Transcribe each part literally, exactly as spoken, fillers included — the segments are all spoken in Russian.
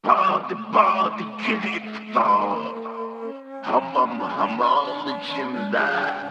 Party, party, kilipto. Hamam, hamam içimde.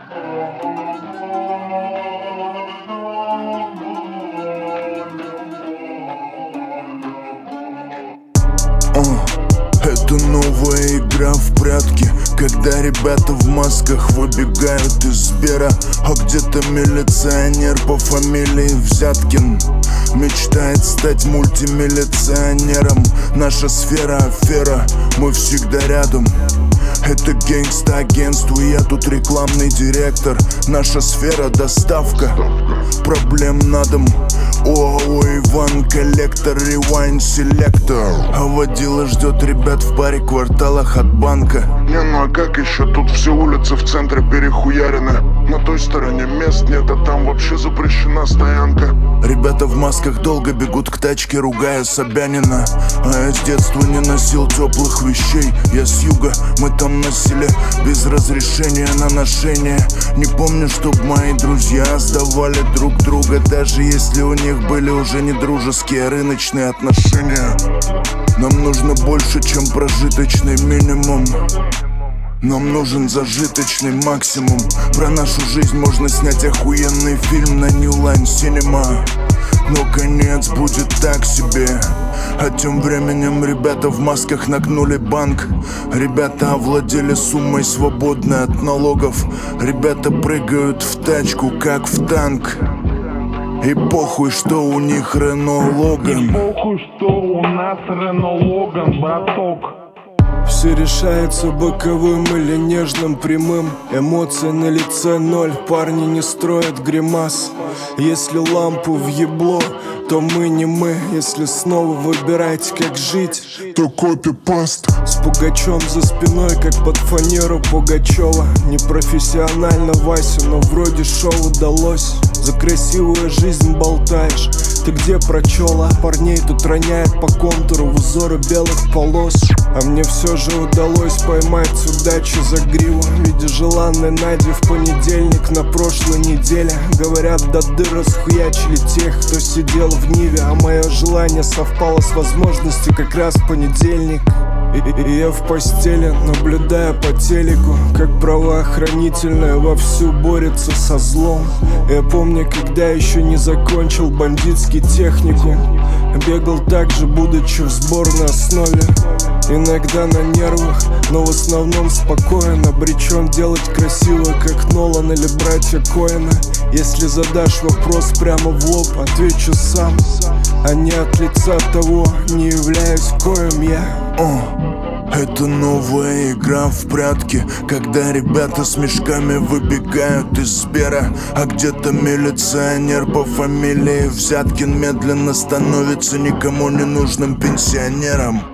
Это новая игра в прятки, когда ребята в масках выбегают из Сбера, а где-то милиционер по фамилии Взяткин мечтает стать мультимиллионером. Наша сфера афера, мы всегда рядом. Это гангста-агентство, я тут рекламный директор. Наша сфера доставка проблем на дом. ОАО Иван, коллектор, ревайн, селектор. А водила ждет ребят в паре кварталах от банка. Не, ну а как еще? Тут все улицы в центре перехуярены. На той стороне мест нет, а там вообще запрещена стоянка. Ребята в масках долго бегут к тачке, ругая Собянина. А я с детства не носил теплых вещей. Я с юга, мы там носили без разрешения на ношение. Не помню, чтоб мои друзья сдавали друг друга, даже если у них были уже не дружеские, а рыночные отношения. Нам нужно больше, чем прожиточный минимум. Нам нужен зажиточный максимум. Про нашу жизнь можно снять охуенный фильм на New Line Cinema. Но конец будет так себе. А тем временем ребята в масках нагнули банк. Ребята овладели суммой, свободной от налогов. Ребята прыгают в тачку, как в танк. И похуй, что у них Рено Логан. И похуй, что у нас Рено Логан, браток. Все решается боковым или нежным прямым. Эмоции на лице ноль, парни не строят гримас. Если лампу въебло, то мы не мы. Если снова выбирать, как жить, то копипаст. С Пугачем за спиной, как под фанеру Пугачева. Непрофессионально, Вася, но вроде шоу удалось. За красивую жизнь болтаешь, ты где прочела? Парней тут роняет по контуру в узоры белых полос. А мне все же удалось поймать удачу за гриву в виде желанной Нади в понедельник на прошлой неделе. Говорят, до дыр расхуячили тех, кто сидел в Ниве. А мое желание совпало с возможностью как раз в понедельник. И, и, и я в постели, наблюдая по телеку, как правоохранительная вовсю борется со злом. Я помню, когда еще не закончил бандитский техникум, бегал так же, будучи в сборной основе. Иногда на нервах, но в основном спокоен. Обречен делать красиво, как Нолан или братья Коэна. Если задашь вопрос прямо в лоб, отвечу сам, а не от лица того, не являюсь коем я. О, это новая игра в прятки, когда ребята с мешками выбегают из Сбера, а где-то милиционер по фамилии Взяткин медленно становится никому не нужным пенсионером.